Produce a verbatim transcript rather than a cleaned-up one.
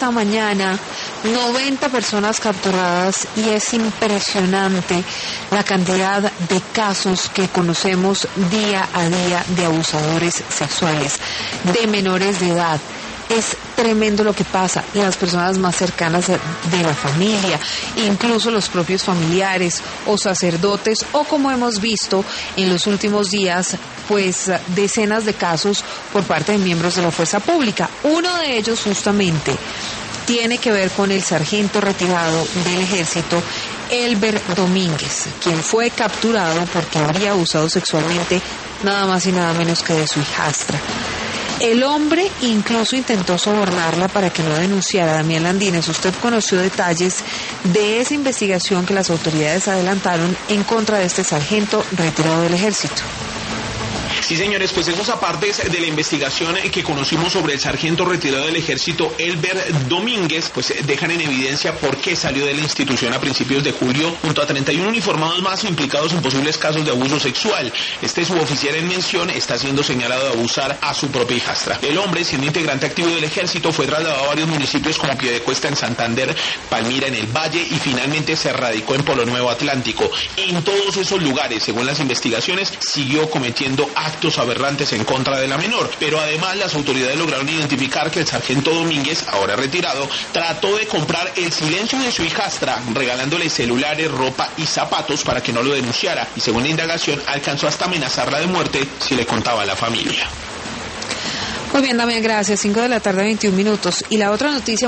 esta mañana, noventa personas capturadas, y es impresionante la cantidad de casos que conocemos día a día de abusadores sexuales, de menores de edad. Es tremendo lo que pasa. Las personas más cercanas de la familia, incluso los propios familiares o sacerdotes, o como hemos visto en los últimos días, pues decenas de casos por parte de miembros de la fuerza pública. Uno de ellos justamente tiene que ver con el sargento retirado del ejército, Elber Domínguez, quien fue capturado porque habría abusado sexualmente nada más y nada menos que de su hijastra. El hombre incluso intentó sobornarla para que no denunciara. Damián Landines, usted conoció detalles de esa investigación que las autoridades adelantaron en contra de este sargento retirado del ejército. Sí, señores, pues esos apartes de la investigación que conocimos sobre el sargento retirado del ejército Elber Domínguez, pues dejan en evidencia por qué salió de la institución a principios de julio junto a treinta y uno uniformados más implicados en posibles casos de abuso sexual. Este suboficial en mención está siendo señalado de abusar a su propia hijastra. El hombre, siendo integrante activo del ejército, fue trasladado a varios municipios como Piedecuesta en Santander, Palmira en el Valle y finalmente se radicó en Polo Nuevo Atlántico. En todos esos lugares, según las investigaciones, siguió cometiendo actos actos aberrantes en contra de la menor, pero además las autoridades lograron identificar que el sargento Domínguez, ahora retirado, trató de comprar el silencio de su hijastra, regalándole celulares, ropa y zapatos para que no lo denunciara, y según la indagación alcanzó hasta amenazarla de muerte si le contaba a la familia. Muy bien, Damián, gracias. cinco de la tarde, veintiún minutos. Y la otra noticia